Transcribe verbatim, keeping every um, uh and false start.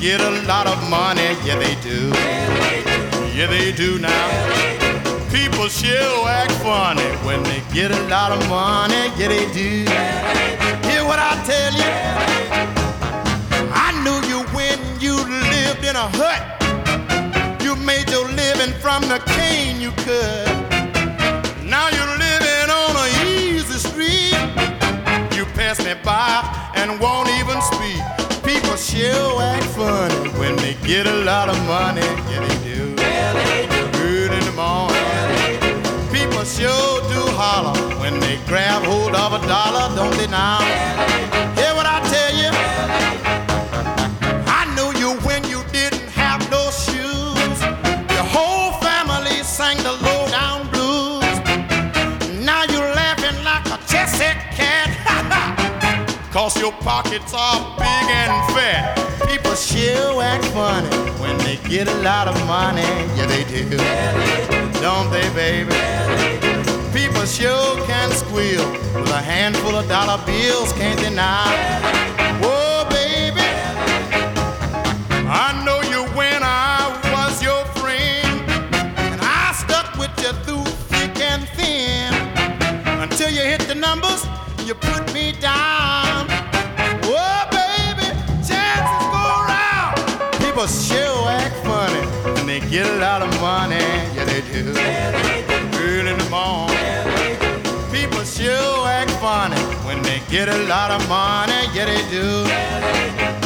get a lot of money. Yeah, they do. Yeah, they do now. People sure act funny when they get a lot of money. Yeah, they do. Hear what I tell you? I knew you when you lived in a hut. You made your living from the cane you cut. Now you're living on an easy street. You pass me by and won't even speak. People sure act funny when they get a lot of money. Yeah, they do. Early in the morning. People sure do holler when they grab hold of a dollar, don't they now? Hear what I tell you? I knew you when you didn't have no shoes. Your whole family sang the low-down blues. Now you're laughing like a chesed cat. Cause your pockets are big and fat. People sure act funny when they get a lot of money. Yeah, they do. Don't they, baby? People sure can squeal with a handful of dollar bills, can't they now? Oh, baby, I know you when I was your friend, and I stuck with you through thick and thin, until you hit the numbers, you put me down. Oh, baby, chances go round. People sure act funny when they get a lot of money. Yeah, they do. Early in the morning. People sure act funny when they get a lot of money. Yeah, they do.